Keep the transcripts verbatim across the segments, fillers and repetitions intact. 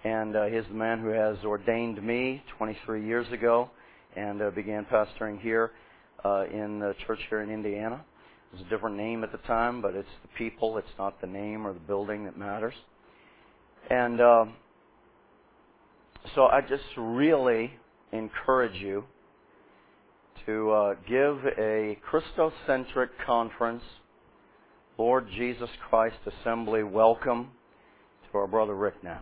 And uh, he's the man who has ordained me twenty-three years ago and uh, began pastoring here uh, in the church here in Indiana. It was a different name at the time, but it's the people, it's not the name or the building that matters. And uh, so I just really encourage you to uh, give a Christocentric conference, Lord Jesus Christ Assembly welcome to our brother Rick now.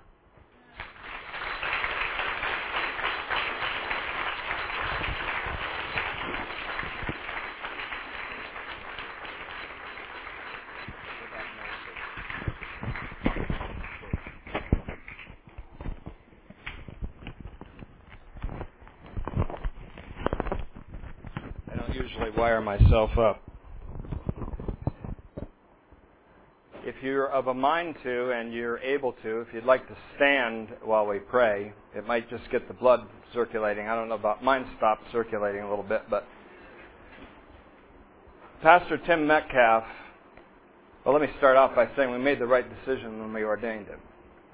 Wire myself up. If you're of a mind to and you're able to, if you'd like to stand while we pray, it might just get the blood circulating. I don't know about mine stopped circulating a little bit, but Pastor Tim Metcalf, well, let me start off by saying we made the right decision when we ordained him.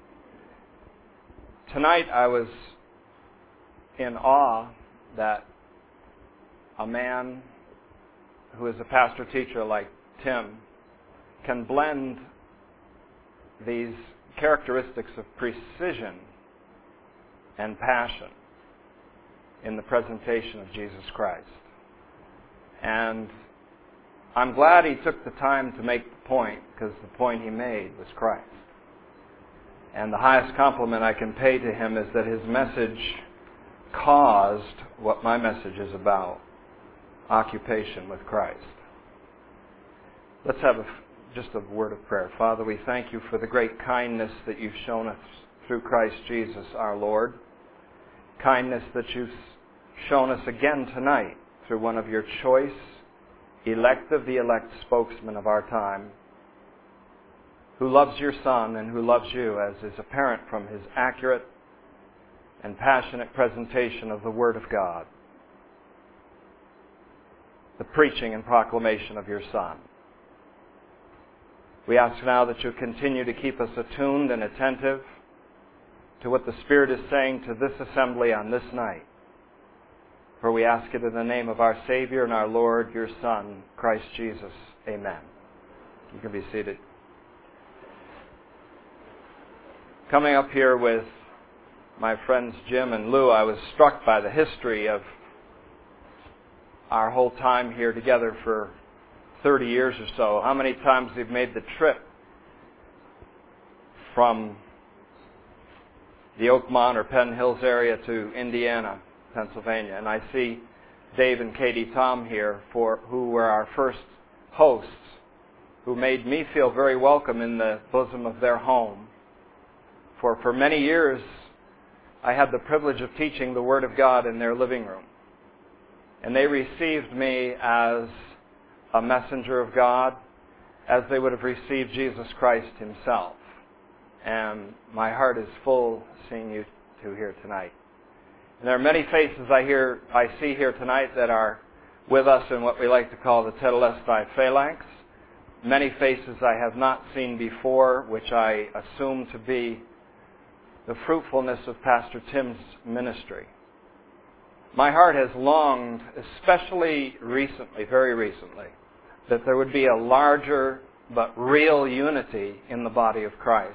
Tonight I was in awe that a man who is a pastor-teacher like Tim can blend these characteristics of precision and passion in the presentation of Jesus Christ. And I'm glad he took the time to make the point, because the point he made was Christ. And the highest compliment I can pay to him is that his message caused what my message is about: occupation with Christ. Let's have a, just a word of prayer. Father, we thank you for the great kindness that you've shown us through Christ Jesus our Lord. Kindness that you've shown us again tonight through one of your choice, elect of the elect spokesmen of our time, who loves your Son and who loves you, as is apparent from his accurate and passionate presentation of the Word of God, the preaching and proclamation of your Son. We ask now that you continue to keep us attuned and attentive to what the Spirit is saying to this assembly on this night. For we ask it in the name of our Savior and our Lord, your Son, Christ Jesus. Amen. You can be seated. Coming up here with my friends Jim and Lou, I was struck by the history of our whole time here together for thirty years or so. How many times we've made the trip from the Oakmont or Penn Hills area to Indiana, Pennsylvania. And I see Dave and Katie Tom here, for who were our first hosts, who made me feel very welcome in the bosom of their home. For for many years, I had the privilege of teaching the Word of God in their living room. And they received me as a messenger of God, as they would have received Jesus Christ himself. And my heart is full seeing you two here tonight. And there are many faces I hear, I see here tonight that are with us in what we like to call the Tetelestai Phalanx. Many faces I have not seen before, which I assume to be the fruitfulness of Pastor Tim's ministry. My heart has longed, especially recently, very recently, that there would be a larger but real unity in the body of Christ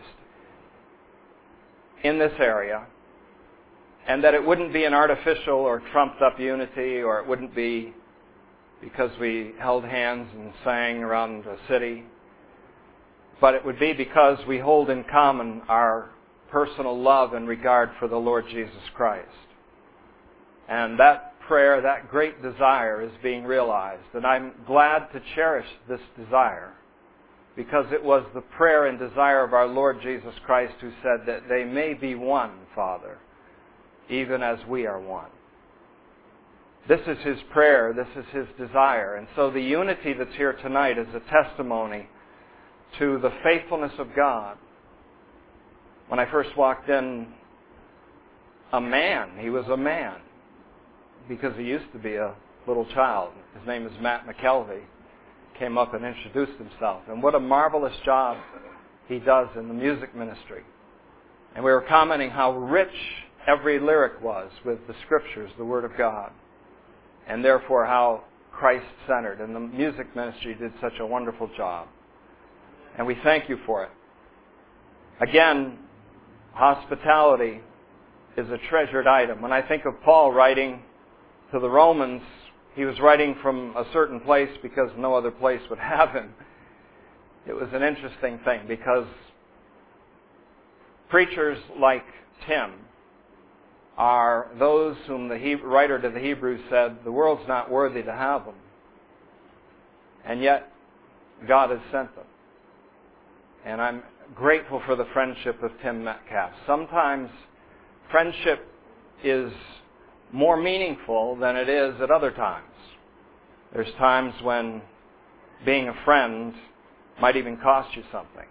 in this area, and that it wouldn't be an artificial or trumped-up unity, or it wouldn't be because we held hands and sang around the city, but it would be because we hold in common our personal love and regard for the Lord Jesus Christ. And that prayer, that great desire is being realized. And I'm glad to cherish this desire, because it was the prayer and desire of our Lord Jesus Christ, who said that they may be one, Father, even as we are one. This is his prayer, this is his desire. And so the unity that's here tonight is a testimony to the faithfulness of God. When I first walked in, a man, he was a man, because he used to be a little child. His name is Matt McKelvey. Came up and introduced himself. And what a marvelous job he does in the music ministry. And we were commenting how rich every lyric was with the Scriptures, the Word of God, and therefore how Christ-centered. And the music ministry did such a wonderful job. And we thank you for it. Again, hospitality is a treasured item. When I think of Paul writing to the Romans, he was writing from a certain place because no other place would have him. It was an interesting thing because preachers like Tim are those whom the Hebrew, writer to the Hebrews said, the world's not worthy to have them. And yet, God has sent them. And I'm grateful for the friendship of Tim Metcalf. Sometimes friendship is more meaningful than it is at other times. There's times when being a friend might even cost you something.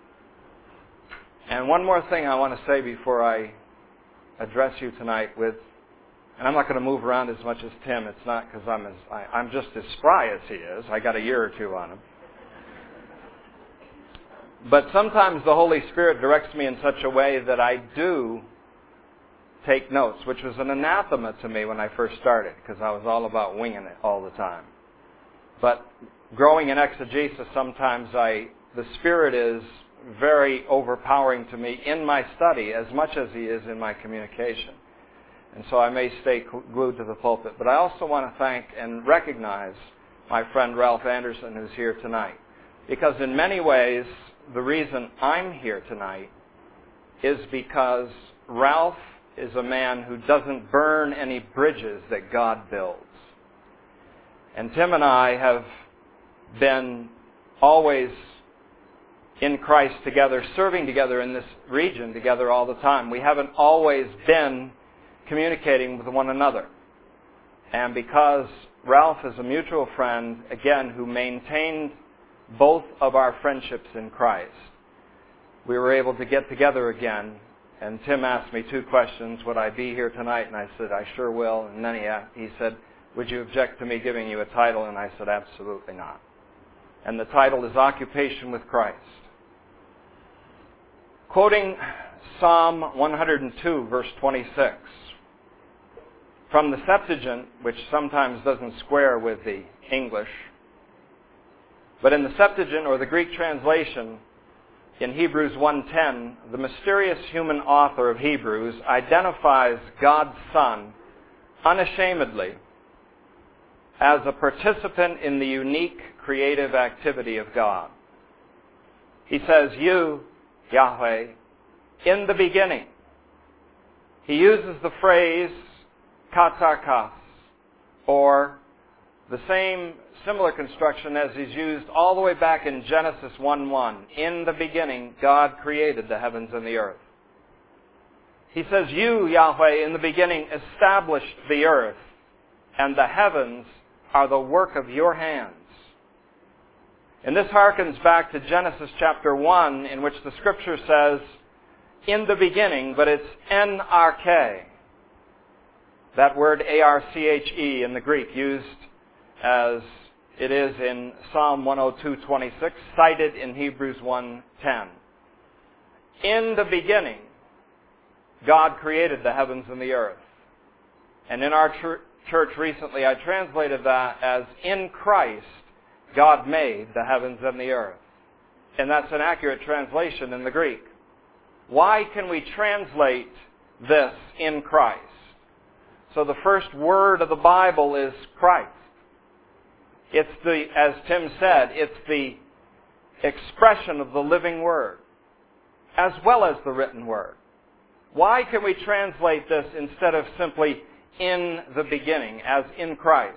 And one more thing I want to say before I address you tonight with, and I'm not going to move around as much as Tim. It's not because I'm as I, I'm just as spry as he is. I got a year or two on him. But sometimes the Holy Spirit directs me in such a way that I do take notes, which was an anathema to me when I first started, because I was all about winging it all the time. But growing in exegesis, sometimes I, the Spirit is very overpowering to me in my study as much as He is in my communication. And so I may stay glued to the pulpit. But I also want to thank and recognize my friend Ralph Anderson, who's here tonight. Because in many ways, the reason I'm here tonight is because Ralph is a man who doesn't burn any bridges that God builds. And Tim and I have been always in Christ together, serving together in this region together all the time. We haven't always been communicating with one another. And because Ralph is a mutual friend, again, who maintained both of our friendships in Christ, we were able to get together again. And Tim asked me two questions. Would I be here tonight? And I said, I sure will. And then he, asked, he said, would you object to me giving you a title? And I said, absolutely not. And the title is Occupation with Christ. Quoting Psalm one hundred two, verse twenty-six, from the Septuagint, which sometimes doesn't square with the English, but in the Septuagint, or the Greek translation, in Hebrews one ten, the mysterious human author of Hebrews identifies God's Son unashamedly as a participant in the unique creative activity of God. He says, you, Yahweh, in the beginning. He uses the phrase katarkas, or the same similar construction as is used all the way back in Genesis one one. In the beginning, God created the heavens and the earth. He says, you, Yahweh, in the beginning established the earth, and the heavens are the work of your hands. And this harkens back to Genesis chapter one, in which the Scripture says, in the beginning, but it's N R K. That word A R C H E in the Greek, used as it is in Psalm one oh two twenty-six, cited in Hebrews one ten. In the beginning, God created the heavens and the earth. And in our ch- church recently, I translated that as, in Christ, God made the heavens and the earth. And that's an accurate translation in the Greek. Why can we translate this in Christ? So the first word of the Bible is Christ. It's the, as Tim said, it's the expression of the living Word, as well as the written Word. Why can we translate this instead of simply in the beginning, as in Christ?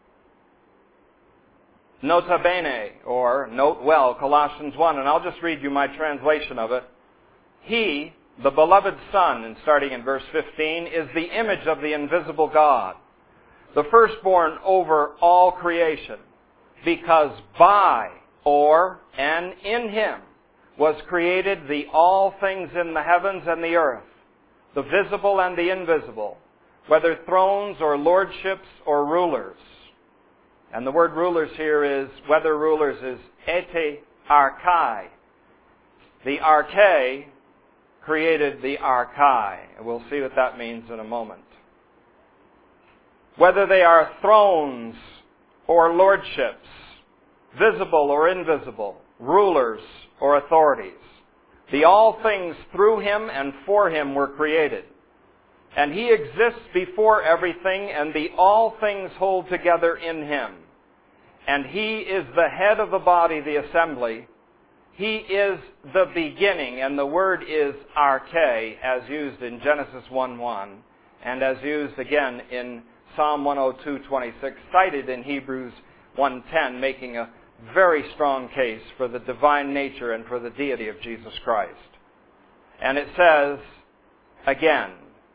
Nota bene, or note well, Colossians one, and I'll just read you my translation of it. He, the beloved Son, and starting in verse fifteen, is the image of the invisible God, the firstborn over all creation, because by, or, and in Him, was created the all things in the heavens and the earth, the visible and the invisible, whether thrones or lordships or rulers. And the word rulers here is, whether rulers is ete archai. The arche created the archai. We'll see what that means in a moment. Whether they are thrones or lordships, visible or invisible, rulers or authorities, the all things through him and for him were created. And he exists before everything, and the all things hold together in him. And he is the head of the body, the assembly. He is the beginning, and the word is arche, as used in Genesis one one, and as used again in Psalm one oh two twenty-six, cited in Hebrews one ten, making a very strong case for the divine nature and for the deity of Jesus Christ. And it says, again,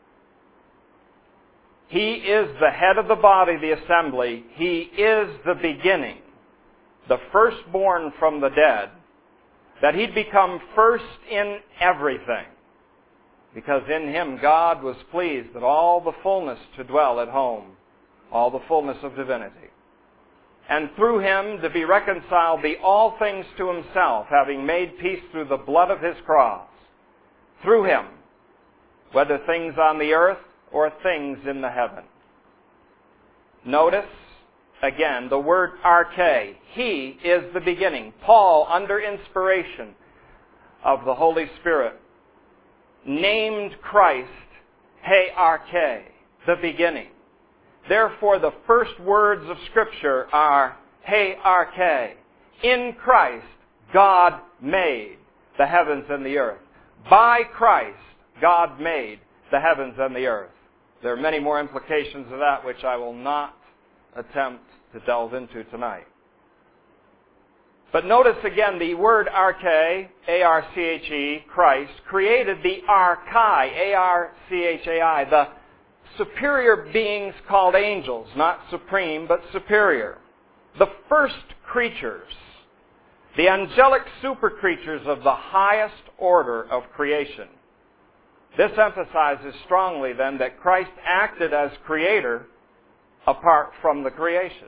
he is the head of the body, the assembly. He is the beginning, the firstborn from the dead, that he'd become first in everything, because in him God was pleased that all the fullness to dwell at home, all the fullness of divinity. And through him to be reconciled the all things to himself, having made peace through the blood of his cross. Through him, whether things on the earth or things in the heaven. Notice, again, the word arche. He is the beginning. Paul, under inspiration of the Holy Spirit, named Christ he arche, the beginning. Therefore, the first words of Scripture are he arche. In Christ, God made the heavens and the earth. By Christ, God made the heavens and the earth. There are many more implications of that which I will not attempt to delve into tonight. But notice again the word arche, A R C H E, Christ, created the archai, A R C H A I, the superior beings called angels, not supreme, but superior. The first creatures, the angelic super creatures of the highest order of creation. This emphasizes strongly then that Christ acted as creator apart from the creation.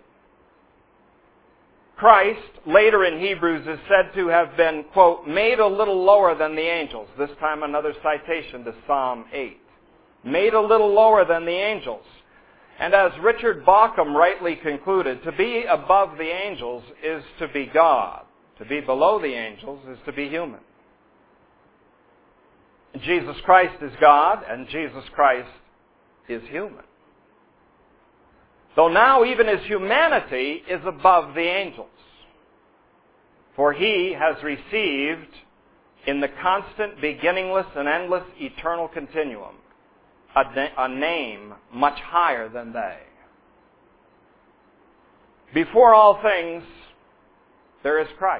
Christ, later in Hebrews, is said to have been, quote, made a little lower than the angels. This time another citation to Psalm eight. Made a little lower than the angels. And as Richard Bauckham rightly concluded, to be above the angels is to be God. To be below the angels is to be human. Jesus Christ is God, and Jesus Christ is human. Though now even his humanity is above the angels. For he has received in the constant, beginningless, and endless eternal continuum a, na- a name much higher than they. Before all things, there is Christ.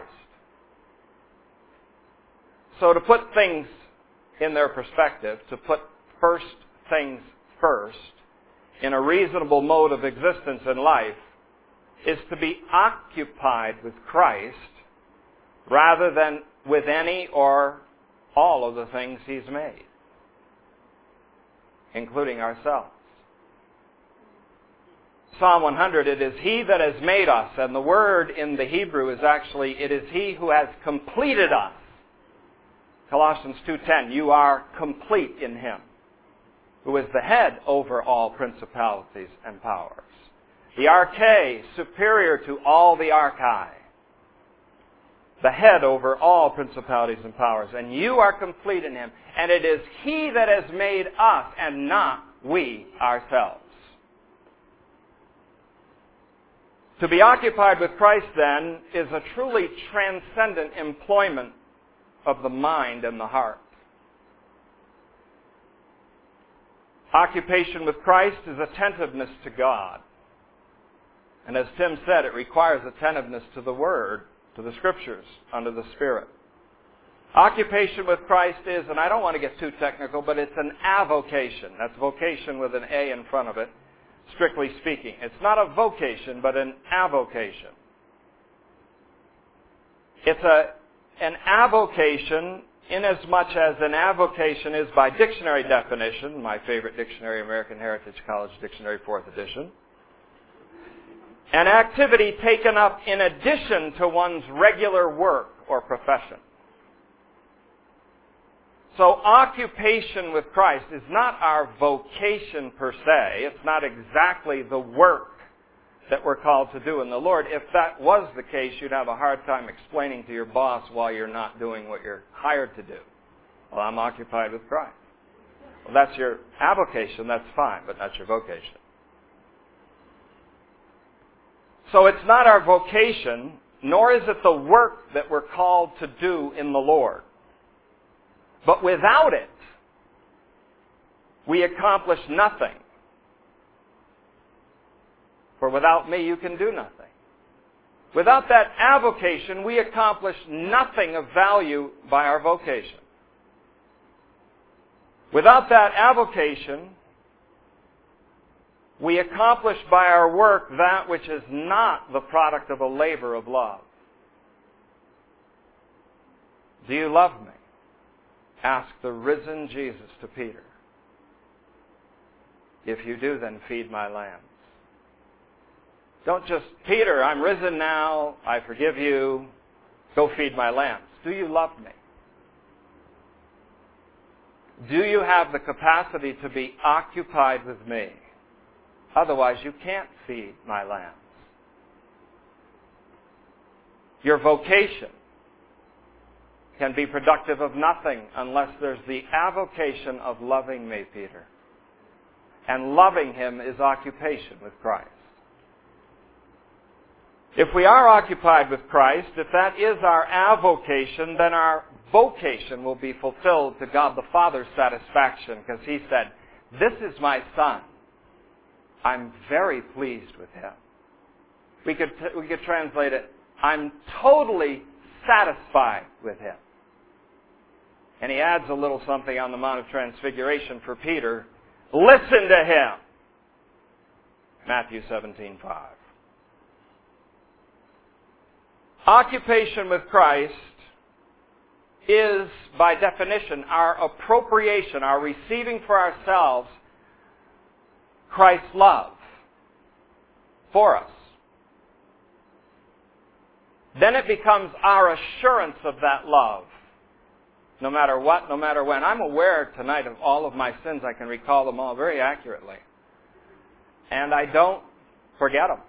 So to put things in their perspective, to put first things first, in a reasonable mode of existence in life, is to be occupied with Christ rather than with any or all of the things he's made, including ourselves. Psalm one hundred, it is he that has made us, and the word in the Hebrew is actually, it is he who has completed us. Colossians two ten, you are complete in him, who is the head over all principalities and powers. The arche, superior to all the archai. The head over all principalities and powers. And you are complete in him. And it is he that has made us and not we ourselves. To be occupied with Christ, then, is a truly transcendent employment of the mind and the heart. Occupation with Christ is attentiveness to God. And as Tim said, it requires attentiveness to the Word, to the Scriptures, under the Spirit. Occupation with Christ is, and I don't want to get too technical, but it's an avocation. That's vocation with an A in front of it, strictly speaking. It's not a vocation, but an avocation. It's a, an avocation inasmuch as an avocation is, by dictionary definition, my favorite dictionary, American Heritage College Dictionary, fourth edition, an activity taken up in addition to one's regular work or profession. So occupation with Christ is not our vocation per se. It's not exactly the work that we're called to do in the Lord. If that was the case, you'd have a hard time explaining to your boss why you're not doing what you're hired to do. Well, I'm occupied with Christ. Well, that's your avocation, that's fine, but not your vocation. So it's not our vocation, nor is it the work that we're called to do in the Lord. But without it, we accomplish nothing. For without me, you can do nothing. Without that avocation, we accomplish nothing of value by our vocation. Without that avocation, we accomplish by our work that which is not the product of a labor of love. Do you love me? Asked the risen Jesus to Peter. If you do, then feed my lambs. Don't just, Peter, I'm risen now, I forgive you, go feed my lambs. Do you love me? Do you have the capacity to be occupied with me? Otherwise, you can't feed my lambs. Your vocation can be productive of nothing unless there's the avocation of loving me, Peter. And loving Him is occupation with Christ. If we are occupied with Christ, if that is our avocation, then our vocation will be fulfilled to God the Father's satisfaction, because He said, "This is my Son. I'm very pleased with Him." We could, we could translate it, "I'm totally satisfied with Him." And He adds a little something on the Mount of Transfiguration for Peter. Listen to Him. Matthew seventeen five. Occupation with Christ is, by definition, our appropriation, our receiving for ourselves Christ's love for us. Then it becomes our assurance of that love, no matter what, no matter when. I'm aware tonight of all of my sins. I can recall them all very accurately. And I don't forget them.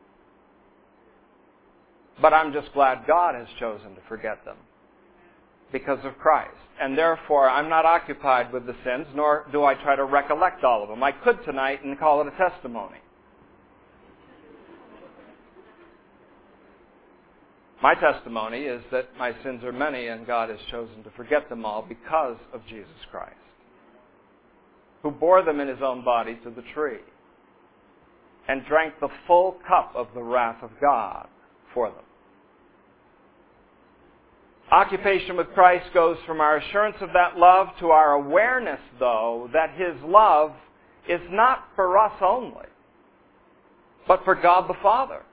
But I'm just glad God has chosen to forget them because of Christ. And therefore, I'm not occupied with the sins, nor do I try to recollect all of them. I could tonight and call it a testimony. My testimony is that my sins are many and God has chosen to forget them all because of Jesus Christ, who bore them in His own body to the tree and drank the full cup of the wrath of God for them. Occupation with Christ goes from our assurance of that love to our awareness, though, that His love is not for us only, but for God the Father,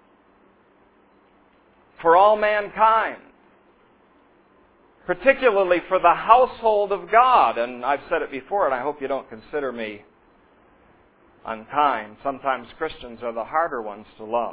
for all mankind, particularly for the household of God. And I've said it before, and I hope you don't consider me unkind. Sometimes Christians are the harder ones to love.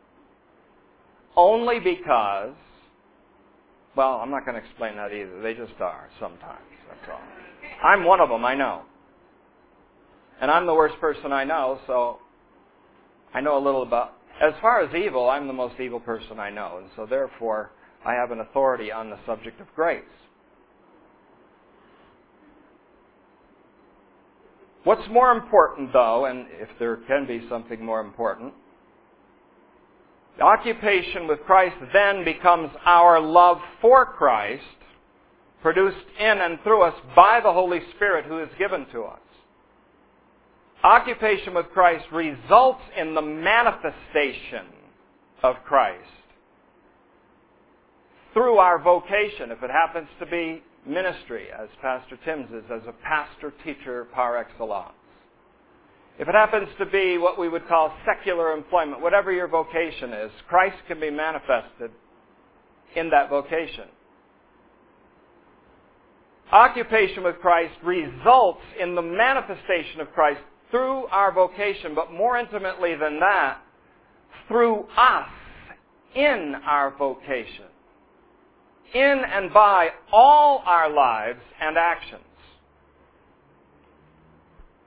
Only because, well, I'm not going to explain that either. They just are sometimes. That's all. I'm one of them, I know. And I'm the worst person I know, so I know a little about. As far as evil, I'm the most evil person I know, and so therefore I have an authority on the subject of grace. What's more important, though, and if there can be something more important, the occupation with Christ then becomes our love for Christ, produced in and through us by the Holy Spirit who is given to us. Occupation with Christ results in the manifestation of Christ through our vocation, if it happens to be ministry, as Pastor Tim's is, as a pastor-teacher par excellence. If it happens to be what we would call secular employment, whatever your vocation is, Christ can be manifested in that vocation. Occupation with Christ results in the manifestation of Christ through our vocation, but more intimately than that, through us in our vocation, in and by all our lives and actions.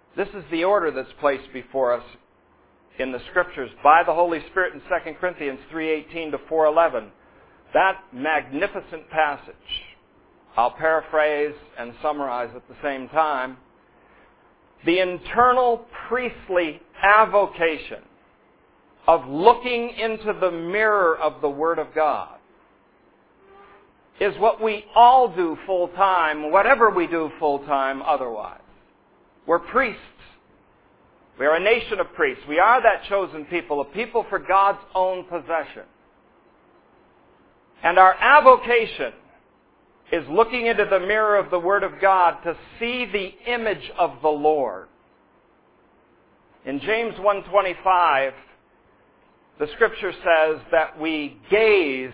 This is the order that's placed before us in the Scriptures by the Holy Spirit in Second Corinthians three eighteen to four eleven. That magnificent passage, I'll paraphrase and summarize at the same time. The internal priestly avocation of looking into the mirror of the Word of God is what we all do full-time, whatever we do full-time otherwise. We're priests. We are a nation of priests. We are that chosen people, a people for God's own possession. And our avocation is looking into the mirror of the Word of God to see the image of the Lord. In James one twenty-five, the Scripture says that we gaze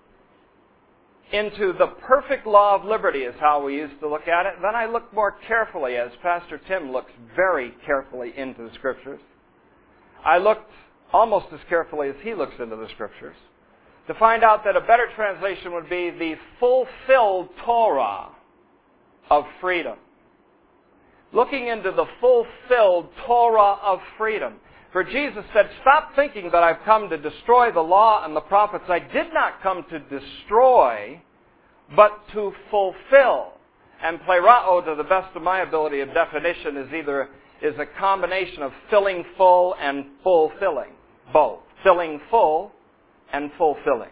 into the perfect law of liberty, is how we used to look at it. Then I look more carefully, as Pastor Tim looks very carefully into the Scriptures. I looked almost as carefully as he looks into the Scriptures, to find out that a better translation would be the fulfilled Torah of freedom. Looking into the fulfilled Torah of freedom. For Jesus said, stop thinking that I've come to destroy the law and the prophets. I did not come to destroy, but to fulfill. And plerao, to the best of my ability of definition, is either is a combination of filling full and fulfilling. Both. Filling full and fulfilling.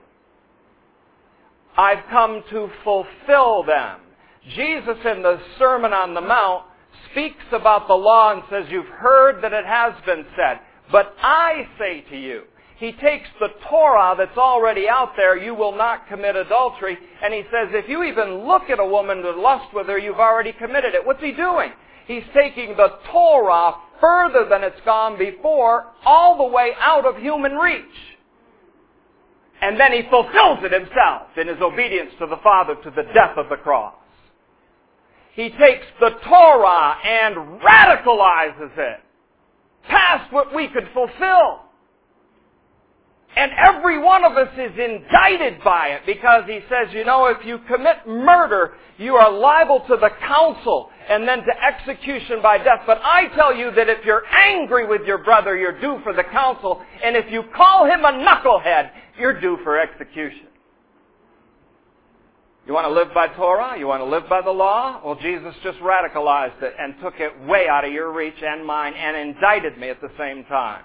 I've come to fulfill them. Jesus in the Sermon on the Mount speaks about the law and says, you've heard that it has been said, but I say to you. He takes the Torah that's already out there, you will not commit adultery, and he says, if you even look at a woman to lust with her, you've already committed it. What's he doing? He's taking the Torah further than it's gone before, all the way out of human reach. And then he fulfills it himself in his obedience to the Father to the death of the cross. He takes the Torah and radicalizes it past what we could fulfill. And every one of us is indicted by it because he says, you know, if you commit murder, you are liable to the council and then to execution by death. But I tell you that if you're angry with your brother, you're due for the council. And if you call him a knucklehead, you're due for execution. You want to live by Torah? You want to live by the law? Well, Jesus just radicalized it and took it way out of your reach and mine and indicted me at the same time.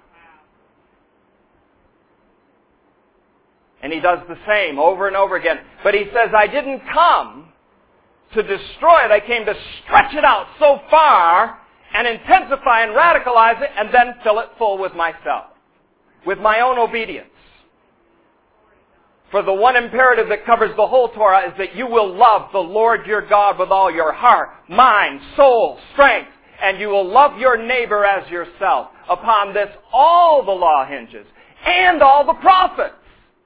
And he does the same over and over again. But he says, I didn't come to destroy it. I came to stretch it out so far and intensify and radicalize it and then fill it full with myself, with my own obedience. For the one imperative that covers the whole Torah is that you will love the Lord your God with all your heart, mind, soul, strength, and you will love your neighbor as yourself. Upon this all the law hinges, and all the prophets.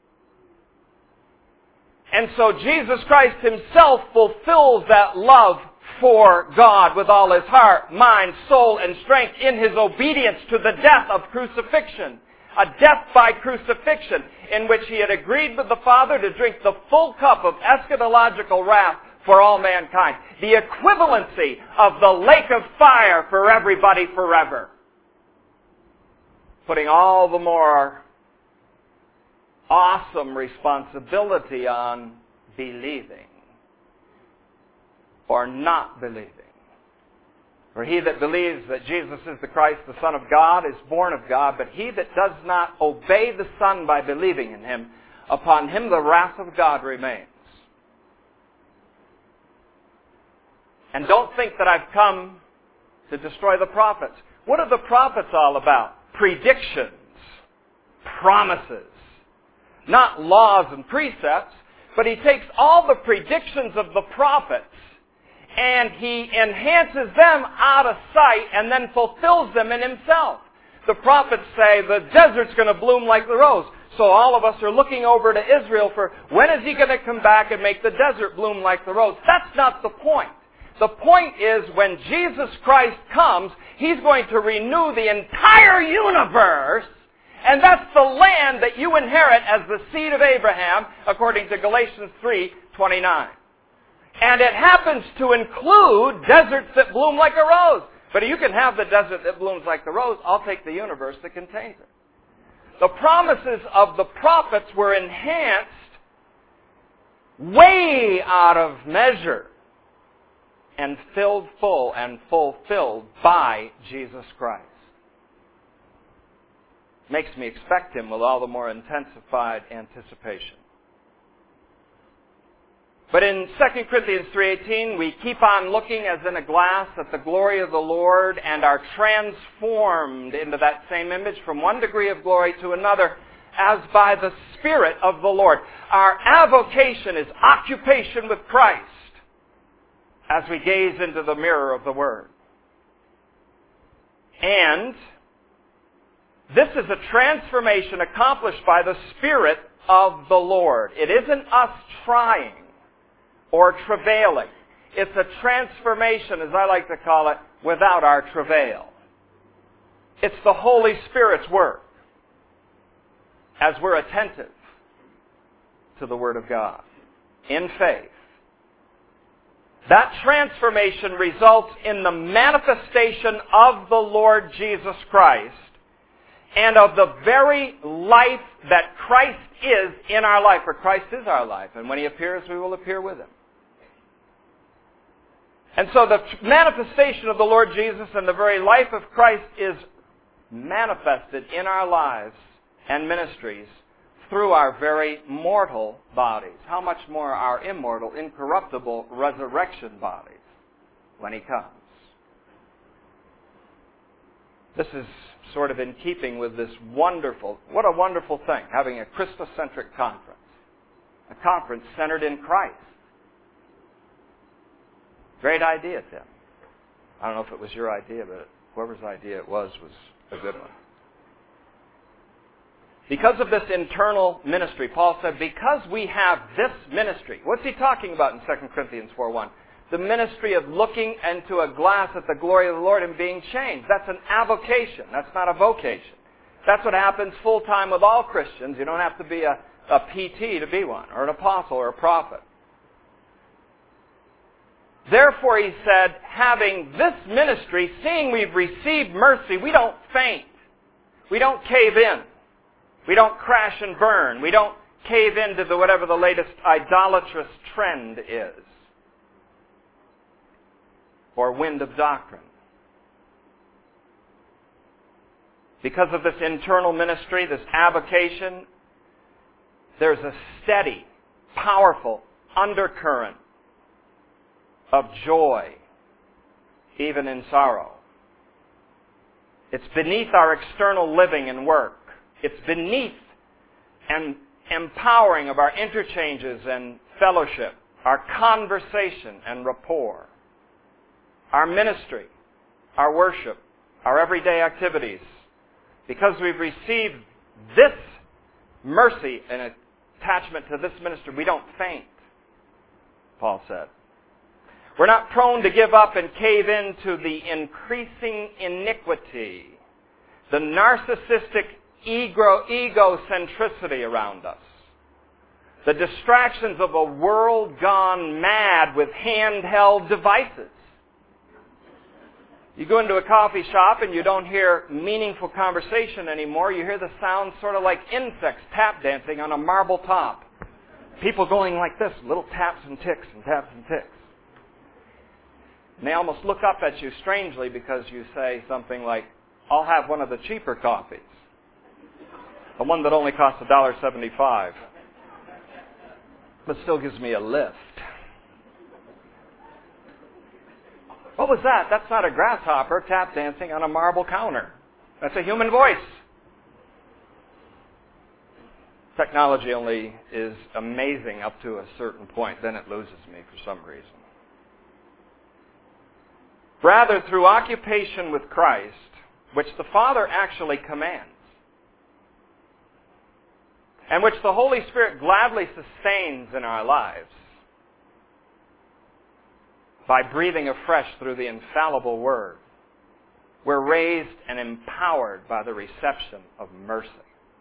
And so Jesus Christ himself fulfills that love for God with all his heart, mind, soul, and strength in his obedience to the death of crucifixion. A death by crucifixion in which he had agreed with the Father to drink the full cup of eschatological wrath for all mankind. The equivalency of the lake of fire for everybody forever. Putting all the more awesome responsibility on believing or not believing. For he that believes that Jesus is the Christ, the Son of God, is born of God, but he that does not obey the Son by believing in him, upon him the wrath of God remains. And don't think that I've come to destroy the prophets. What are the prophets all about? Predictions, promises. Not laws and precepts, but he takes all the predictions of the prophets and he enhances them out of sight and then fulfills them in himself. The prophets say the desert's going to bloom like the rose. So all of us are looking over to Israel for when is he going to come back and make the desert bloom like the rose? That's not the point. The point is when Jesus Christ comes, he's going to renew the entire universe. And that's the land that you inherit as the seed of Abraham, according to Galatians three twenty-nine. And it happens to include deserts that bloom like a rose. But you can have the desert that blooms like the rose. I'll take the universe that contains it. The promises of the prophets were enhanced way out of measure and filled full and fulfilled by Jesus Christ. Makes me expect Him with all the more intensified anticipation. But in Second Corinthians three eighteen, we keep on looking as in a glass at the glory of the Lord and are transformed into that same image from one degree of glory to another as by the Spirit of the Lord. Our avocation is occupation with Christ as we gaze into the mirror of the Word. And this is a transformation accomplished by the Spirit of the Lord. It isn't us trying or travailing. It's a transformation, as I like to call it, without our travail. It's the Holy Spirit's work as we're attentive to the Word of God in faith. That transformation results in the manifestation of the Lord Jesus Christ and of the very life that Christ is in our life, for Christ is our life, and when He appears, we will appear with Him. And so the manifestation of the Lord Jesus and the very life of Christ is manifested in our lives and ministries through our very mortal bodies. How much more our immortal, incorruptible resurrection bodies when He comes. This is sort of in keeping with this wonderful, what a wonderful thing, having a Christocentric conference. A conference centered in Christ. Great idea, Tim. I don't know if it was your idea, but whoever's idea it was was a good one. Because of this internal ministry, Paul said, because we have this ministry. What's he talking about in Second Corinthians four one? The ministry of looking into a glass at the glory of the Lord and being changed. That's an avocation. That's not a vocation. That's what happens full time with all Christians. You don't have to be a, a P T to be one, or an apostle, or a prophet. Therefore, he said, having this ministry, seeing we've received mercy, we don't faint. We don't cave in. We don't crash and burn. We don't cave into the whatever the latest idolatrous trend is, or wind of doctrine. Because of this internal ministry, this avocation, there's a steady, powerful undercurrent of joy, even in sorrow. It's beneath our external living and work. It's beneath and empowering of our interchanges and fellowship, our conversation and rapport, our ministry, our worship, our everyday activities. Because we've received this mercy and attachment to this ministry, we don't faint, Paul said. We're not prone to give up and cave into the increasing iniquity, the narcissistic ego, egocentricity around us, the distractions of a world gone mad with handheld devices. You go into a coffee shop and you don't hear meaningful conversation anymore. You hear the sound sort of like insects tap dancing on a marble top. People going like this, little taps and ticks and taps and ticks. And they almost look up at you strangely because you say something like, I'll have one of the cheaper coffees. The one that only costs one dollar seventy-five. But still gives me a lift. What was that? That's not a grasshopper tap dancing on a marble counter. That's a human voice. Technology only is amazing up to a certain point. Then it loses me for some reason. Rather, through occupation with Christ, which the Father actually commands, and which the Holy Spirit gladly sustains in our lives, by breathing afresh through the infallible Word, we're raised and empowered by the reception of mercy.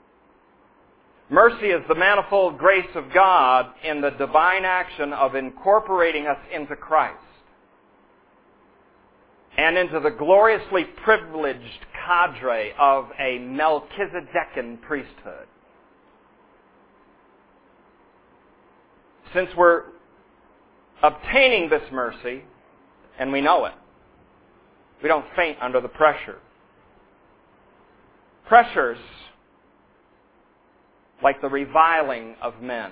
Mercy is the manifold grace of God in the divine action of incorporating us into Christ. and into the gloriously privileged cadre of a Melchizedekan priesthood. Since we're obtaining this mercy, and we know it, we don't faint under the pressure. Pressures like the reviling of men,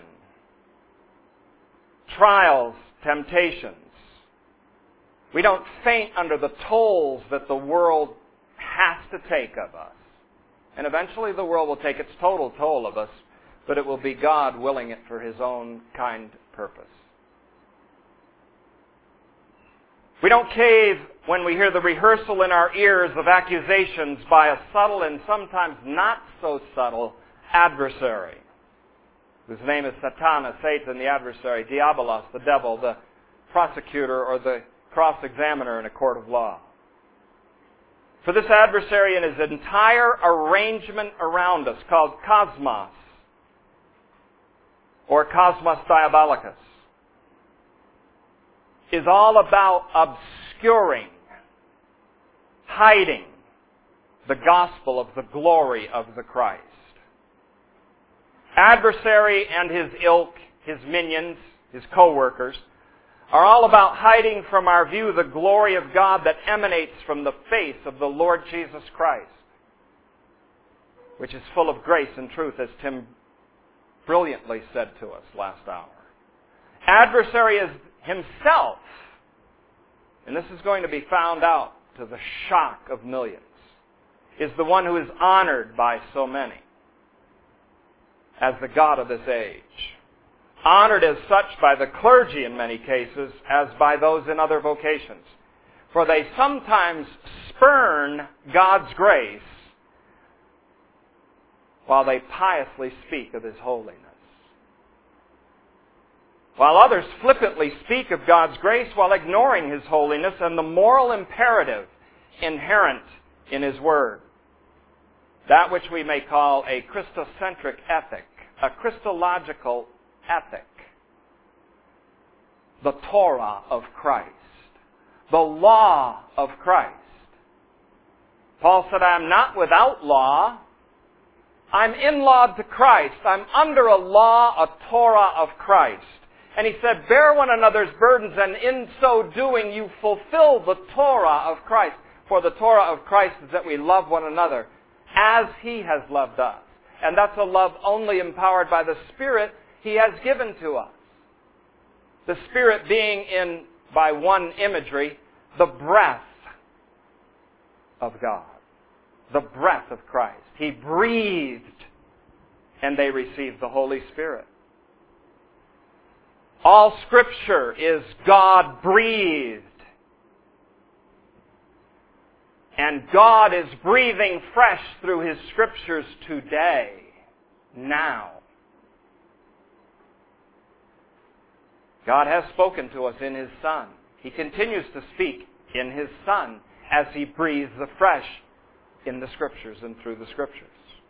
trials, temptations. We don't faint under the tolls that the world has to take of us. And eventually the world will take its total toll of us, but it will be God willing it for His own kind purpose. We don't cave when we hear the rehearsal in our ears of accusations by a subtle and sometimes not so subtle adversary, whose name is Satan, Satan, the adversary, Diabolos, the devil, the prosecutor or the cross-examiner in a court of law. For this adversary and his entire arrangement around us, called cosmos, or cosmos diabolicus, is all about obscuring, hiding the gospel of the glory of the Christ. Adversary and his ilk, his minions, his co-workers, are all about hiding from our view the glory of God that emanates from the face of the Lord Jesus Christ, which is full of grace and truth, as Tim brilliantly said to us last hour. Adversary is himself, and this is going to be found out to the shock of millions, is the one who is honored by so many as the God of this age. Honored as such by the clergy in many cases, as by those in other vocations. For they sometimes spurn God's grace while they piously speak of His holiness. While others flippantly speak of God's grace while ignoring His holiness and the moral imperative inherent in His Word. That which we may call a Christocentric ethic, a Christological ethic. The Torah of Christ. The law of Christ. Paul said, I am not without law. I'm in law to Christ. I'm under a law, a Torah of Christ. And he said, bear one another's burdens, and in so doing you fulfill the Torah of Christ. For the Torah of Christ is that we love one another as He has loved us. And that's a love only empowered by the Spirit He has given to us. The Spirit being in, by one imagery, the breath of God. The breath of Christ. He breathed, and they received the Holy Spirit. All Scripture is God-breathed. And God is breathing fresh through His Scriptures today, now. God has spoken to us in His Son. He continues to speak in His Son as He breathes afresh in the Scriptures and through the Scriptures.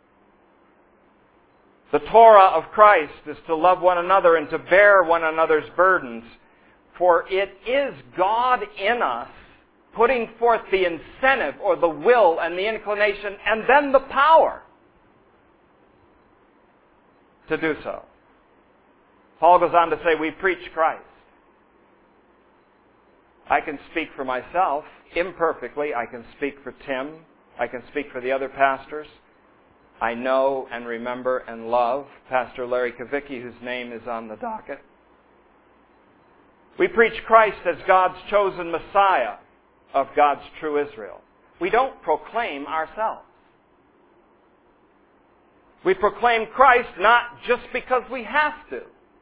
The Torah of Christ is to love one another and to bear one another's burdens, for it is God in us putting forth the incentive or the will and the inclination and then the power to do so. Paul goes on to say, we preach Christ. I can speak for myself imperfectly. I can speak for Tim. I can speak for the other pastors. I know and remember and love Pastor Larry Kavicki, whose name is on the docket. We preach Christ as God's chosen Messiah of God's true Israel. We don't proclaim ourselves. We proclaim Christ not just because we have to.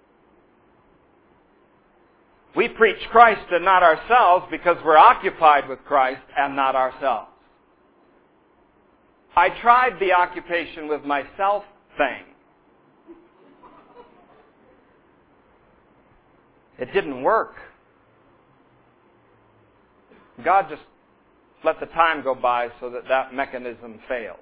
We preach Christ and not ourselves because we're occupied with Christ and not ourselves. I tried the occupation with myself thing. It didn't work. God just let the time go by so that that mechanism failed.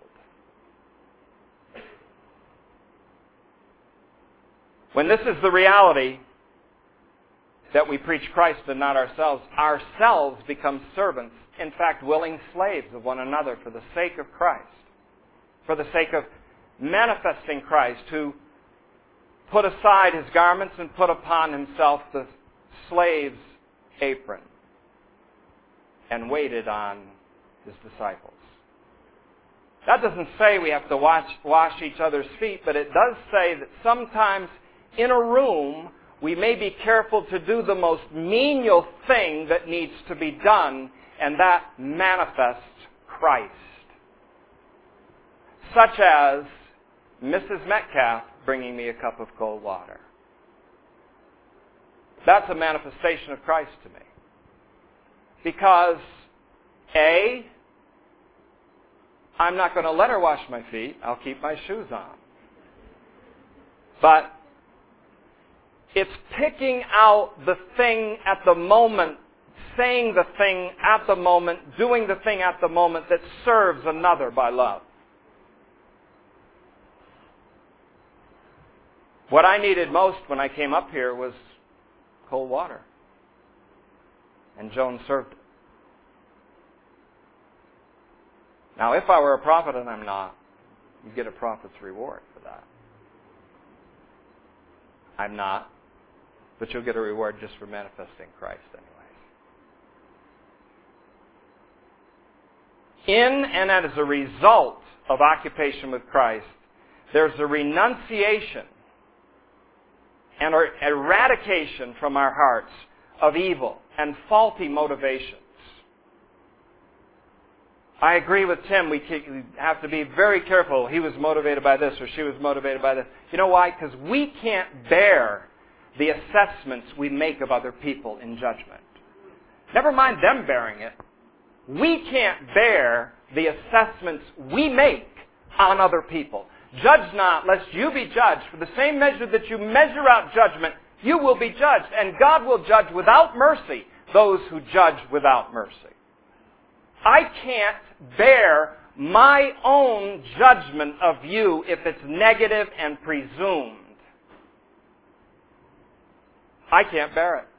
When this is the reality, that we preach Christ and not ourselves, ourselves become servants in fact, willing slaves of one another for the sake of Christ, for the sake of manifesting Christ, who put aside his garments and put upon himself the slave's apron and waited on his disciples. That doesn't say we have to wash, wash each other's feet, but it does say that sometimes in a room we may be careful to do the most menial thing that needs to be done, and that manifests Christ. Such as Missus Metcalf bringing me a cup of cold water. That's a manifestation of Christ to me. Because, A, I'm not going to let her wash my feet. I'll keep my shoes on. But it's picking out the thing at the moment, saying the thing at the moment, doing the thing at the moment that serves another by love. What I needed most when I came up here was cold water. And Joan served it. Now, if I were a prophet, and I'm not, you get a prophet's reward for that. I'm not, but you'll get a reward just for manifesting Christ anyways. In and as a result of occupation with Christ, there's a renunciation and eradication from our hearts of evil and faulty motivations. I agree with Tim. We have to be very careful. He was motivated by this or she was motivated by this. You know why? Because we can't bear the assessments we make of other people in judgment. Never mind them bearing it. We can't bear the assessments we make on other people. Judge not, lest you be judged. For the same measure that you measure out judgment, you will be judged. And God will judge without mercy those who judge without mercy. I can't bear my own judgment of you if it's negative and presumed. I can't bear it.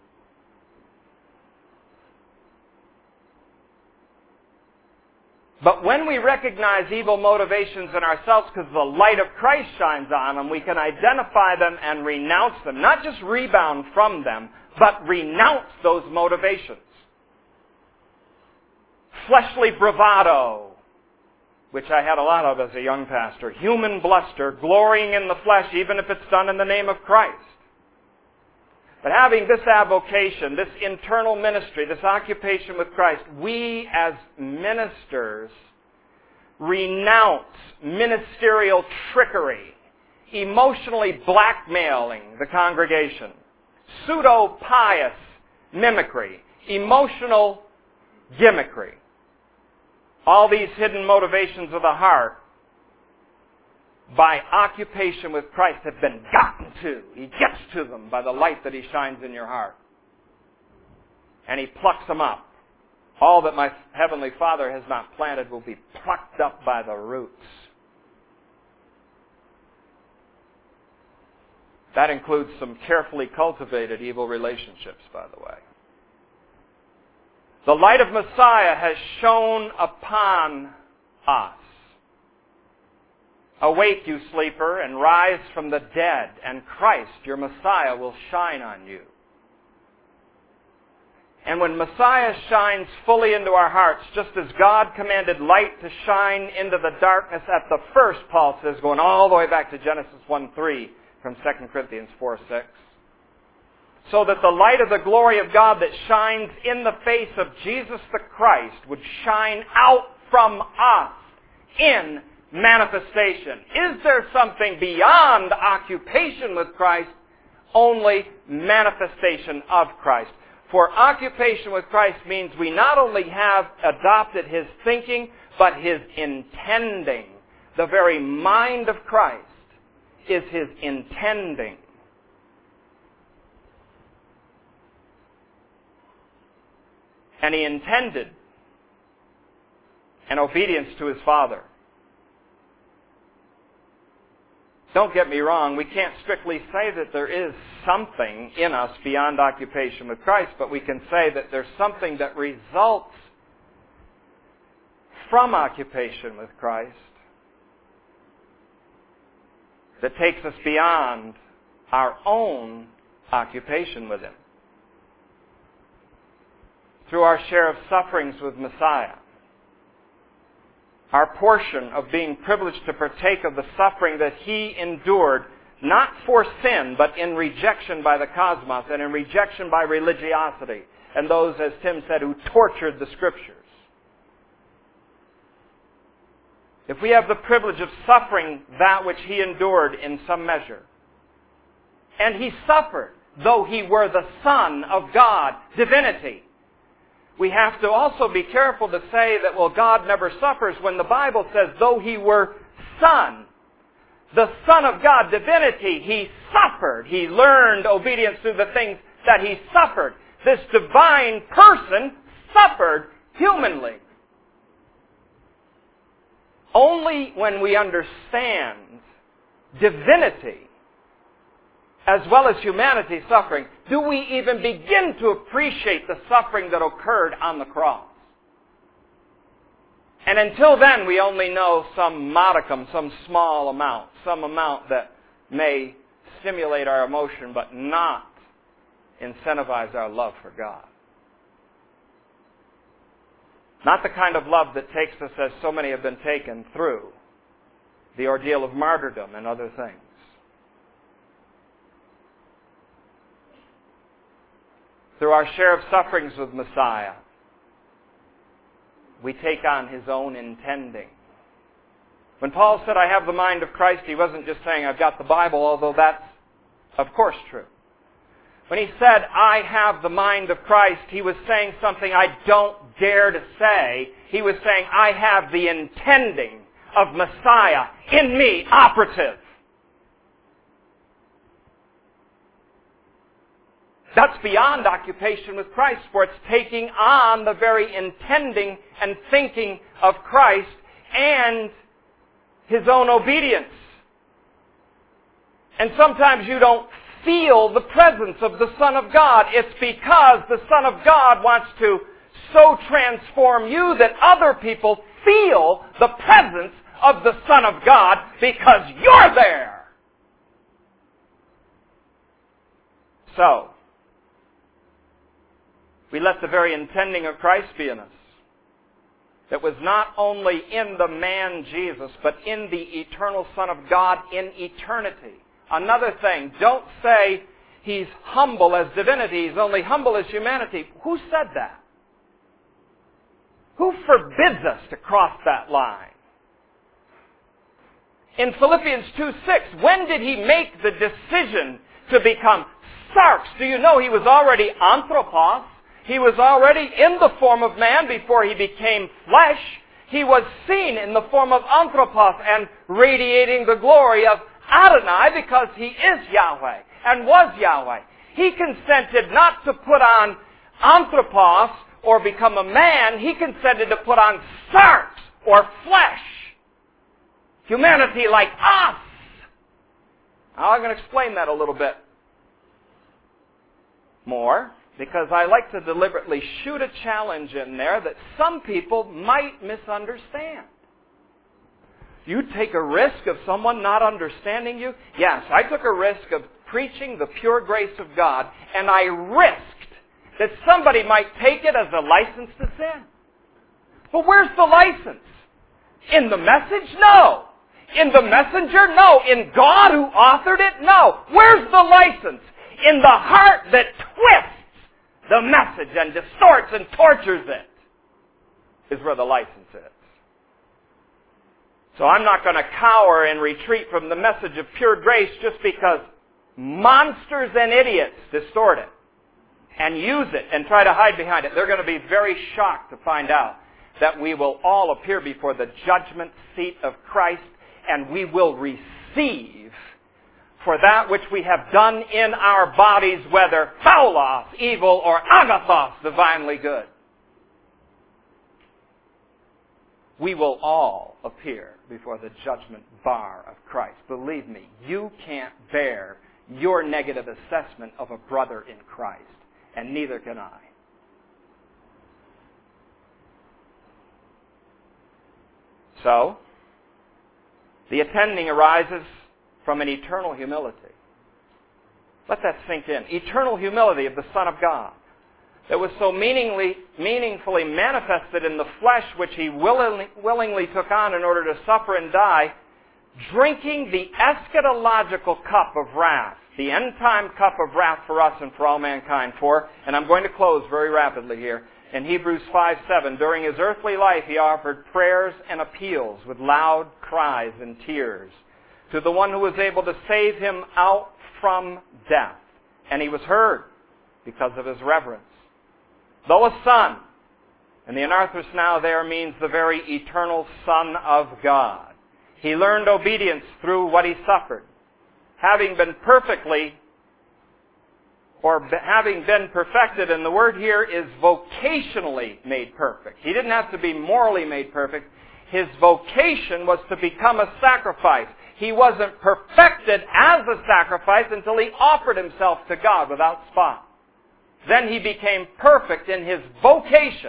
But when we recognize evil motivations in ourselves because the light of Christ shines on them, we can identify them and renounce them. Not just rebound from them, but renounce those motivations. Fleshly bravado, which I had a lot of as a young pastor. Human bluster, glorying in the flesh, even if it's done in the name of Christ. But having this avocation, this internal ministry, this occupation with Christ, we as ministers renounce ministerial trickery, emotionally blackmailing the congregation, pseudo-pious mimicry, emotional gimmickry. All these hidden motivations of the heart, by occupation with Christ, have been gotten to. He gets to them by the light that He shines in your heart. And He plucks them up. All that my Heavenly Father has not planted will be plucked up by the roots. That includes some carefully cultivated evil relationships, by the way. The light of Messiah has shone upon us. Awake, you sleeper, and rise from the dead, and Christ, your Messiah, will shine on you. And when Messiah shines fully into our hearts, just as God commanded light to shine into the darkness at the first, Paul says, going all the way back to Genesis one three from Second Corinthians four six, so that the light of the glory of God that shines in the face of Jesus the Christ would shine out from us in manifestation. Is there something beyond occupation with Christ? Only manifestation of Christ. For occupation with Christ means we not only have adopted His thinking, but His intending. The very mind of Christ is His intending. And He intended an obedience to His Father. Don't get me wrong, we can't strictly say that there is something in us beyond occupation with Christ, but we can say that there's something that results from occupation with Christ that takes us beyond our own occupation with Him. Through our share of sufferings with Messiah, our portion of being privileged to partake of the suffering that He endured, not for sin, but in rejection by the cosmos and in rejection by religiosity, and those, as Tim said, who tortured the Scriptures. If we have the privilege of suffering that which He endured in some measure, and He suffered, though He were the Son of God, divinity, we have to also be careful to say that, well, God never suffers, when the Bible says, though He were Son, the Son of God, divinity, He suffered. He learned obedience through the things that He suffered. This divine person suffered humanly. Only when we understand divinity as well as humanity suffering do we even begin to appreciate the suffering that occurred on the cross. And until then, we only know some modicum, some small amount, some amount that may stimulate our emotion but not incentivize our love for God. Not the kind of love that takes us, as so many have been taken, through the ordeal of martyrdom and other things. Through our share of sufferings with Messiah, we take on His own intending. When Paul said, I have the mind of Christ, he wasn't just saying, I've got the Bible, although that's, of course, true. When he said, I have the mind of Christ, he was saying something I don't dare to say. He was saying, I have the intending of Messiah in me, operative. That's beyond occupation with Christ, for it's taking on the very intending and thinking of Christ and His own obedience. And sometimes you don't feel the presence of the Son of God. It's because the Son of God wants to so transform you that other people feel the presence of the Son of God because you're there. So, we let the very intending of Christ be in us. That was not only in the man Jesus, but in the eternal Son of God in eternity. Another thing, don't say He's humble as divinity, He's only humble as humanity. Who said that? Who forbids us to cross that line? In Philippians two six, when did He make the decision to become sarx? Do you know He was already anthropos? He was already in the form of man before He became flesh. He was seen in the form of anthropos and radiating the glory of Adonai because He is Yahweh and was Yahweh. He consented not to put on anthropos or become a man. He consented to put on sarx or flesh. Humanity like us. Now I'm going to explain that a little bit more, because I like to deliberately shoot a challenge in there that some people might misunderstand. You take a risk of someone not understanding you? Yes, I took a risk of preaching the pure grace of God, and I risked that somebody might take it as a license to sin. But where's the license? In the message? No. In the messenger? No. In God who authored it? No. Where's the license? In the heart that twists the message and distorts and tortures it is where the license is. So I'm not going to cower and retreat from the message of pure grace just because monsters and idiots distort it and use it and try to hide behind it. They're going to be very shocked to find out that we will all appear before the judgment seat of Christ, and we will receive for that which we have done in our bodies, whether phaulos, evil, or agathos, divinely good. We will all appear before the judgment bar of Christ. Believe me, you can't bear your negative assessment of a brother in Christ, and neither can I. So, the attending arises from an eternal humility. Let that sink in. Eternal humility of the Son of God that was so meaningly, meaningfully manifested in the flesh which He willingly, willingly took on in order to suffer and die, drinking the eschatological cup of wrath, the end-time cup of wrath for us and for all mankind. For, and I'm going to close very rapidly here, in Hebrews five seven, during His earthly life He offered prayers and appeals with loud cries and tears to the one who was able to save Him out from death. And He was heard because of His reverence. Though a son, and the anarthros now there means the very eternal Son of God, He learned obedience through what He suffered. Having been perfectly, or be, having been perfected, and the word here is vocationally made perfect. He didn't have to be morally made perfect. His vocation was to become a sacrifice. He wasn't perfected as a sacrifice until He offered Himself to God without spot. Then He became perfect in His vocation.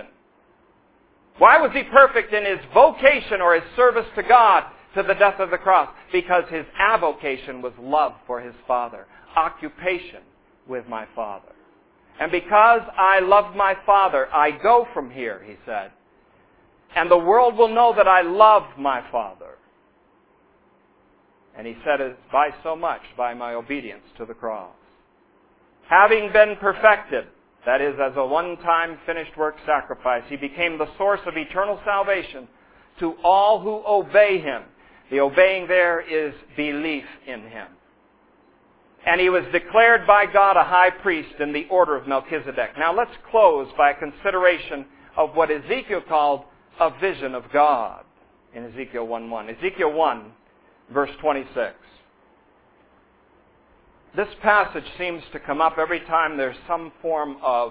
Why was He perfect in His vocation or His service to God to the death of the cross? Because His avocation was love for His Father, occupation with my Father. And because I love my Father, I go from here, He said. And the world will know that I love my Father. And He said it by so much, by my obedience to the cross. Having been perfected, that is, as a one-time finished work sacrifice, He became the source of eternal salvation to all who obey Him. The obeying there is belief in Him. And He was declared by God a high priest in the order of Melchizedek. Now let's close by a consideration of what Ezekiel called a vision of God in Ezekiel one one. Ezekiel one, verse twenty-six. This passage seems to come up every time there's some form of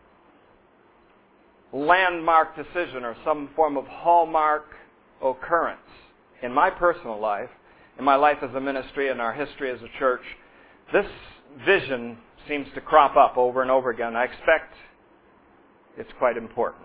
landmark decision or some form of hallmark occurrence. In my personal life, in my life as a ministry, in our history as a church, this vision seems to crop up over and over again. I expect it's quite important.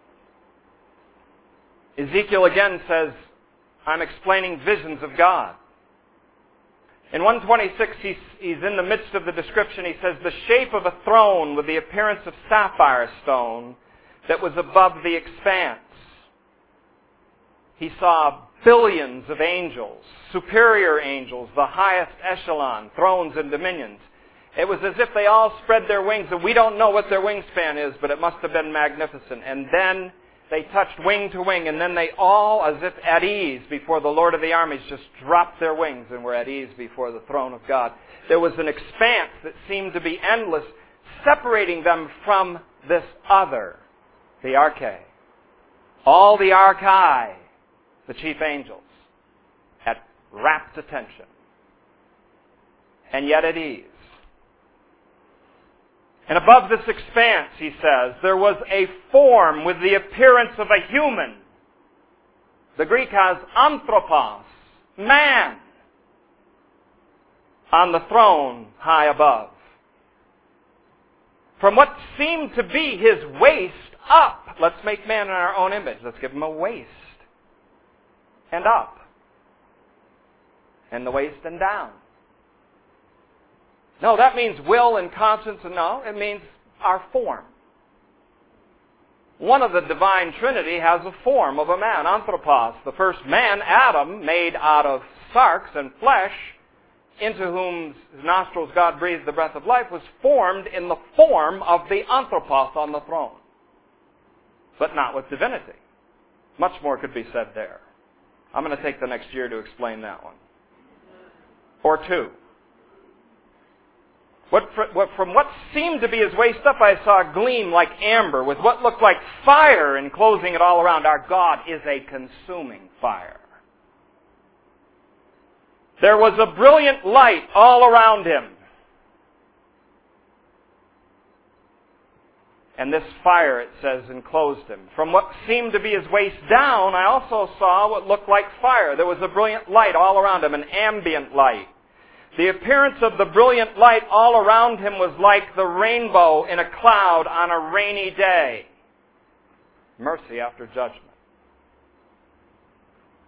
Ezekiel again says, I'm explaining visions of God. In one twenty-six, he's, he's in the midst of the description. He says, the shape of a throne with the appearance of sapphire stone that was above the expanse. He saw billions of angels, superior angels, the highest echelon, thrones and dominions. It was as if they all spread their wings, and we don't know what their wingspan is, but it must have been magnificent. And then they touched wing to wing, and then they all, as if at ease before the Lord of the armies, just dropped their wings and were at ease before the throne of God. There was an expanse that seemed to be endless, separating them from this other, the arche. All the archai, the chief angels, at rapt attention, and yet at ease. And above this expanse, he says, there was a form with the appearance of a human. The Greek has anthropos, man, on the throne high above. From what seemed to be his waist up, let's make man in our own image. Let's give him a waist and up, and the waist and down. No, that means will and conscience, and no, it means our form. One of the divine trinity has a form of a man, anthropos. The first man, Adam, made out of sarx and flesh, into whom his nostrils God breathed the breath of life, was formed in the form of the anthropos on the throne. But not with divinity. Much more could be said there. I'm going to take the next year to explain that one. Or two. What, what, from what seemed to be his waist up, I saw a gleam like amber with what looked like fire enclosing it all around. Our God is a consuming fire. There was a brilliant light all around him. And this fire, it says, enclosed him. From what seemed to be his waist down, I also saw what looked like fire. There was a brilliant light all around him, an ambient light. The appearance of the brilliant light all around him was like the rainbow in a cloud on a rainy day. Mercy after judgment.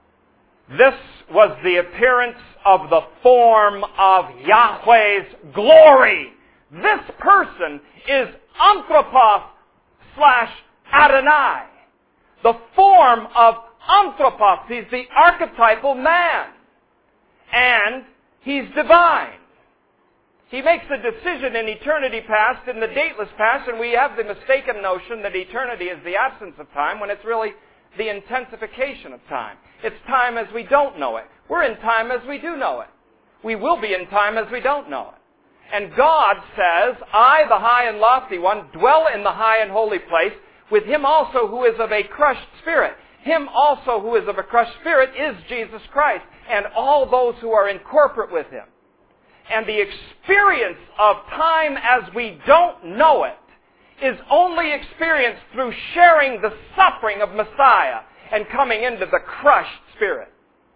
This was the appearance of the form of Yahweh's glory. This person is Anthropos slash Adonai. The form of Anthropos. He's the archetypal man. And he's divine. He makes a decision in eternity past, in the dateless past, and we have the mistaken notion that eternity is the absence of time when it's really the intensification of time. It's time as we don't know it. We're in time as we do know it. We will be in time as we don't know it. And God says, I, the high and lofty one, dwell in the high and holy place with him also who is of a crushed spirit. Him also who is of a crushed spirit is Jesus Christ, and all those who are in corporate with him. And the experience of time as we don't know it is only experienced through sharing the suffering of Messiah and coming into the crushed spirit.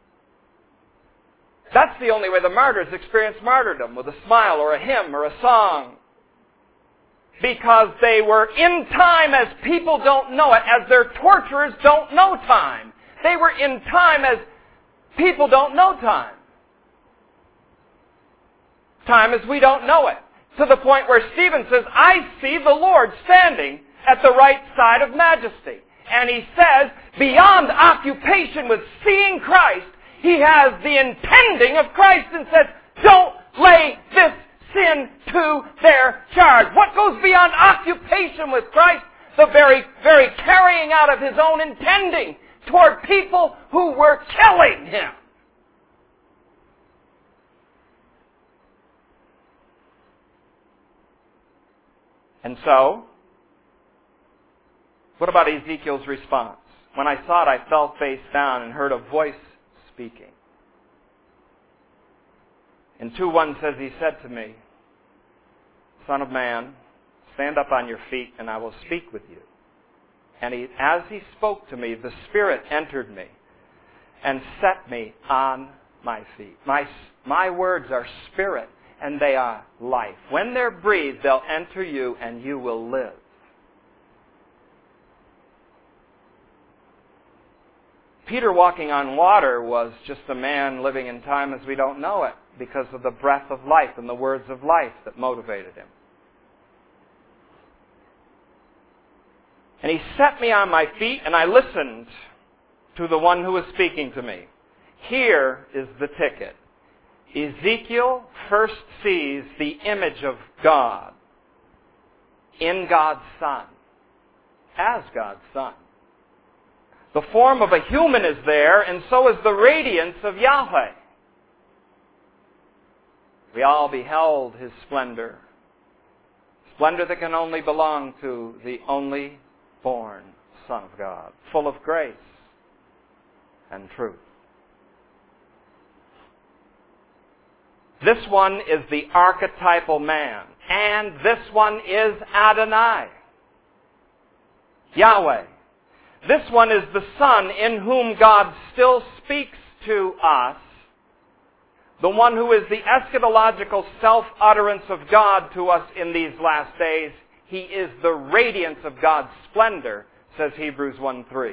That's the only way the martyrs experience martyrdom, with a smile or a hymn or a song. Because they were in time as people don't know it, as their torturers don't know time. They were in time as people don't know time. Time as we don't know it. To the point where Stephen says, I see the Lord standing at the right side of majesty. And he says, beyond occupation with seeing Christ, he has the intending of Christ and says, don't lay this sin to their charge. What goes beyond occupation with Christ? The very, very carrying out of his own intending toward people who were killing him. And so, what about Ezekiel's response? When I saw it, I fell face down and heard a voice speaking. In two one says, he said to me, Son of man, stand up on your feet and I will speak with you. And he, as he spoke to me, the Spirit entered me and set me on my feet. My, my words are spirit and they are life. When they're breathed, they'll enter you and you will live. Peter walking on water was just a man living in time as we don't know it because of the breath of life and the words of life that motivated him. And he set me on my feet and I listened to the one who was speaking to me. Here is the ticket. Ezekiel first sees the image of God in God's Son, as God's Son. The form of a human is there, and so is the radiance of Yahweh. We all beheld his splendor, splendor that can only belong to the only born Son of God, full of grace and truth. This one is the archetypal man. And this one is Adonai, Yahweh. This one is the Son in whom God still speaks to us. The one who is the eschatological self-utterance of God to us in these last days. He is the radiance of God's splendor, says Hebrews one three.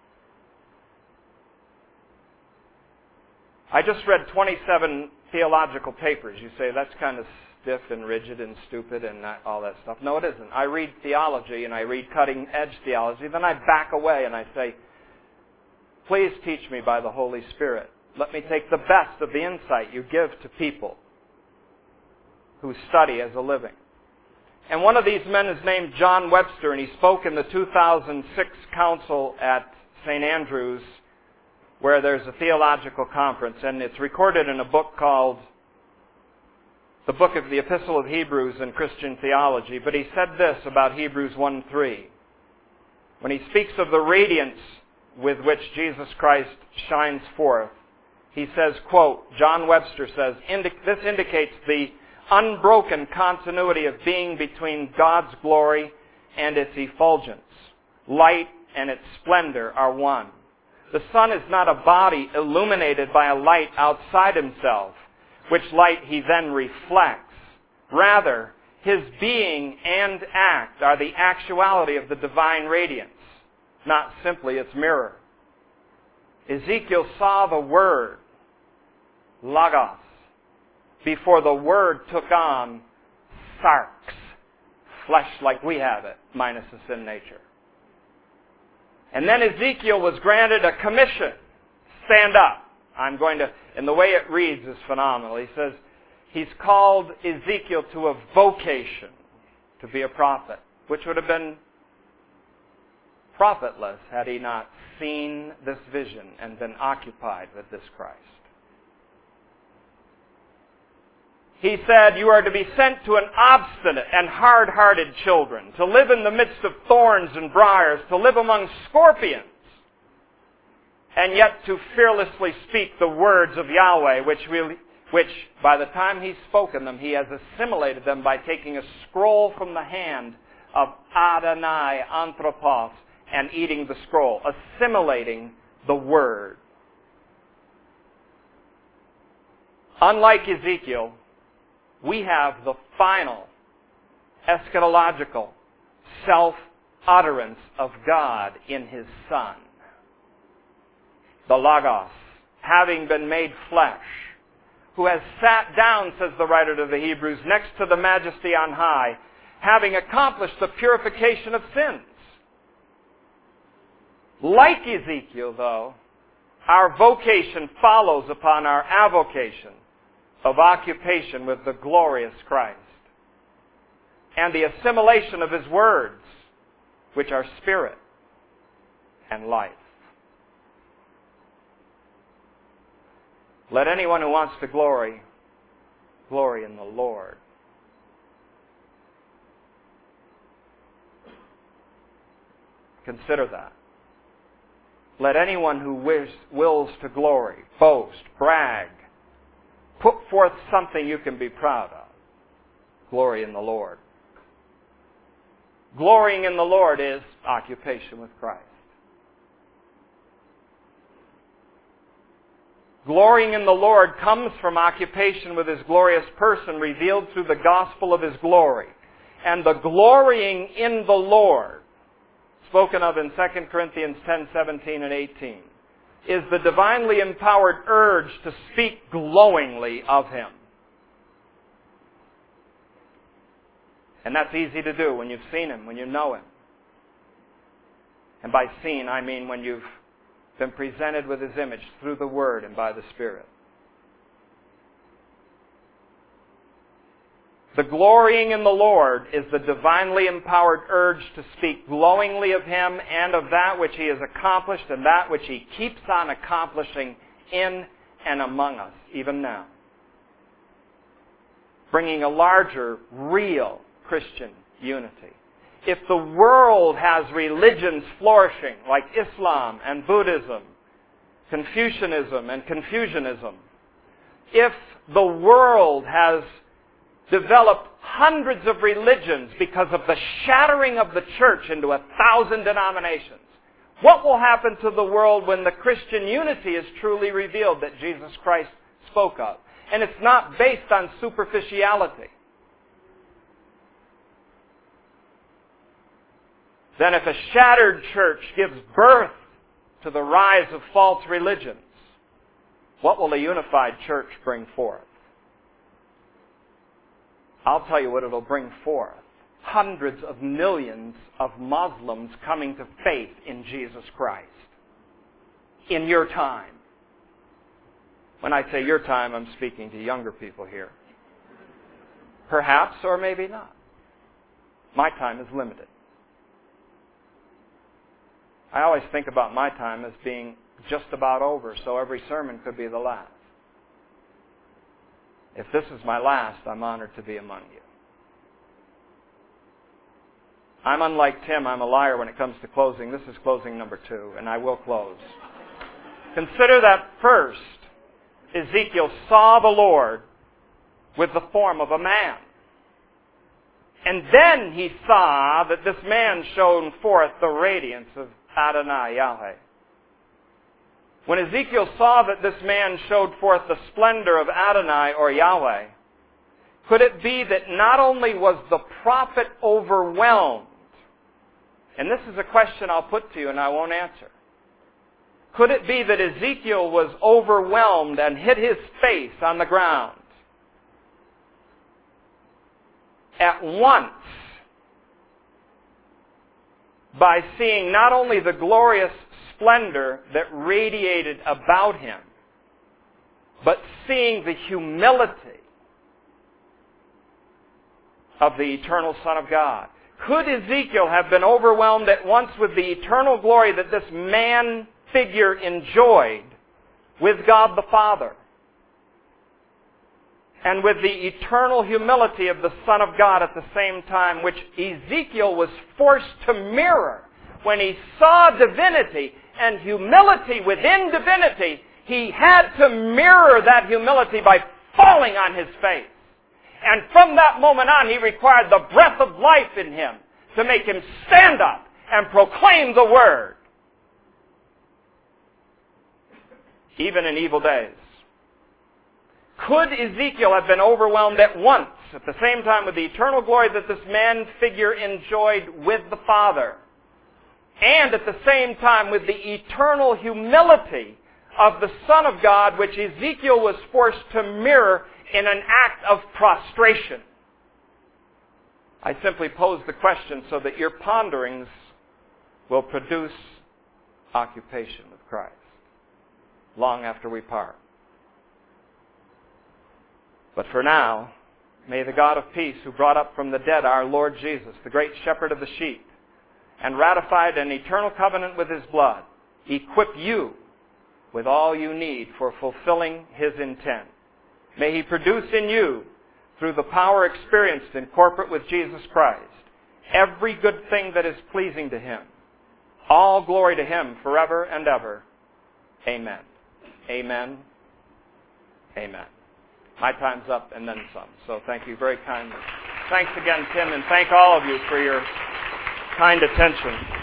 I just read twenty-seven theological papers. You say, that's kind of stiff and rigid and stupid and not all that stuff. No, it isn't. I read theology and I read cutting-edge theology. Then I back away and I say, please teach me by the Holy Spirit. Let me take the best of the insight you give to people who study as a living. And one of these men is named John Webster, and he spoke in the two thousand six council at Saint Andrews, where there's a theological conference, and it's recorded in a book called the Book of the Epistle of Hebrews in Christian Theology. But he said this about Hebrews one three. When he speaks of the radiance with which Jesus Christ shines forth, he says, quote, John Webster says, this indicates the unbroken continuity of being between God's glory and its effulgence. Light and its splendor are one. The sun is not a body illuminated by a light outside himself, which light he then reflects. Rather, his being and act are the actuality of the divine radiance, not simply its mirror. Ezekiel saw the Word, Logos, before the Word took on sarx, flesh like we have it, minus the sin nature. And then Ezekiel was granted a commission. Stand up. I'm going to, and the way it reads is phenomenal. He says, he's called Ezekiel to a vocation to be a prophet, which would have been profitless had he not seen this vision and been occupied with this Christ. He said, you are to be sent to an obstinate and hard-hearted children, to live in the midst of thorns and briars, to live among scorpions, and yet to fearlessly speak the words of Yahweh, which, we, which by the time he's spoken them, he has assimilated them by taking a scroll from the hand of Adonai Anthropos and eating the scroll, assimilating the Word. Unlike Ezekiel, we have the final eschatological self-utterance of God in His Son. The Logos, having been made flesh, who has sat down, says the writer to the Hebrews, next to the Majesty on high, having accomplished the purification of sins. Like Ezekiel, though, our vocation follows upon our avocation of occupation with the glorious Christ and the assimilation of His words, which are spirit and life. Let anyone who wants to glory, glory in the Lord. Consider that. Let anyone who wish, wills to glory, boast, brag, put forth something you can be proud of. Glory in the Lord. Glorying in the Lord is occupation with Christ. Glorying in the Lord comes from occupation with His glorious person revealed through the gospel of His glory. And the glorying in the Lord, spoken of in Second Corinthians ten, seventeen, and eighteen, is the divinely empowered urge to speak glowingly of Him. And that's easy to do when you've seen Him, when you know Him. And by seen, I mean when you've been presented with His image through the Word and by the Spirit. The glorying in the Lord is the divinely empowered urge to speak glowingly of Him and of that which He has accomplished and that which He keeps on accomplishing in and among us, even now. Bringing a larger, real Christian unity. If the world has religions flourishing, like Islam and Buddhism, Confucianism and Confucianism, if the world has developed hundreds of religions because of the shattering of the church into a thousand denominations, what will happen to the world when the Christian unity is truly revealed that Jesus Christ spoke of? And it's not based on superficiality. Then if a shattered church gives birth to the rise of false religions, what will a unified church bring forth? I'll tell you what it'll bring forth. Hundreds of millions of Muslims coming to faith in Jesus Christ. In your time. When I say your time, I'm speaking to younger people here. Perhaps, or maybe not. My time is limited. I always think about my time as being just about over, so every sermon could be the last. If this is my last, I'm honored to be among you. I'm unlike Tim. I'm a liar when it comes to closing. This is closing number two, and I will close. Consider that first, Ezekiel saw the Lord with the form of a man. And then he saw that this man shone forth the radiance of Adonai, Yahweh. When Ezekiel saw that this man showed forth the splendor of Adonai or Yahweh, could it be that not only was the prophet overwhelmed, and this is a question I'll put to you and I won't answer, Could it be that Ezekiel was overwhelmed and hit his face on the ground at once by seeing not only the glorious splendor that radiated about him, but seeing the humility of the eternal Son of God? Could Ezekiel have been overwhelmed at once with the eternal glory that this man figure enjoyed with God the Father, and with the eternal humility of the Son of God at the same time, which Ezekiel was forced to mirror? When he saw divinity and humility within divinity, he had to mirror that humility by falling on his face. And from that moment on, he required the breath of life in him to make him stand up and proclaim the Word, even in evil days. Could Ezekiel have been overwhelmed at once, at the same time, with the eternal glory that this man figure enjoyed with the Father, and at the same time with the eternal humility of the Son of God, which Ezekiel was forced to mirror in an act of prostration? I simply pose the question so that your ponderings will produce occupation with Christ long after we part. But for now, may the God of peace, who brought up from the dead our Lord Jesus, the great shepherd of the sheep, and ratified an eternal covenant with His blood, equip you with all you need for fulfilling His intent. May He produce in you, through the power experienced in corporate with Jesus Christ, every good thing that is pleasing to Him. All glory to Him forever and ever. Amen. Amen. Amen. My time's up and then some. So thank you very kindly. Thanks again, Tim, and thank all of you for your kind attention.